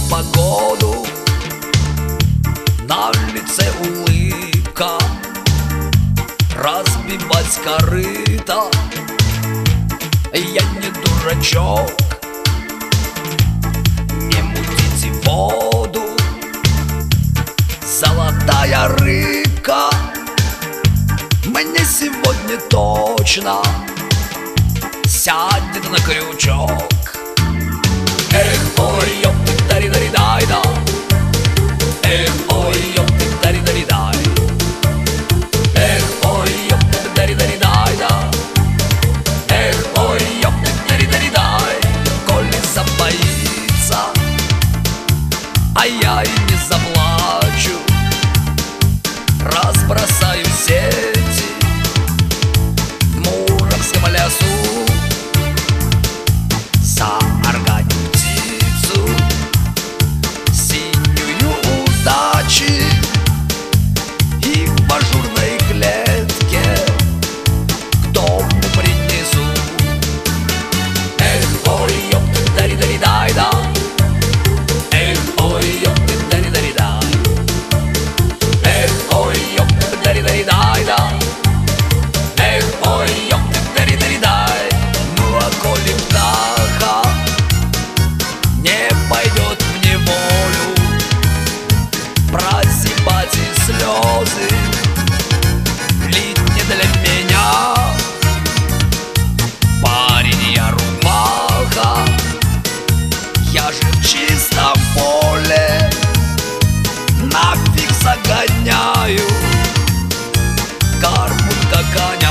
погоду, на лице улыбка, разбивать корыто. Я не дурачок, не мутите воду. Золотая рыбка мне сегодня точно сядет на крючок. Эх, ой, ёпты, дари-дари-дай-да. Эх, ой, ёпты, дари-дари-дай. Эх, ой, ёпты, дари-дари-дай-да. Эх, ой, ёпты, дари-дари-дай. Коли забоится, а я и не заплачу, разбросаю сети в Муромском лесу. Заарганю птицу синюю удачи и в ажурной клетке к дому принесу. Эх, ой, ёпты, дари-дари-дай-да. Эх, ой, ёпты, дари-дари-дай. Эх, ой, ёпты, дари-дари-дай-да. Эх, ой, ёпты, дари-дари-дай. Ну а коли птаха не пойдет в неволю, прозябать и слезы лить не для меня. Парень, я рубаха, я же в чистом поле нафиг загоняю, карму догоняю.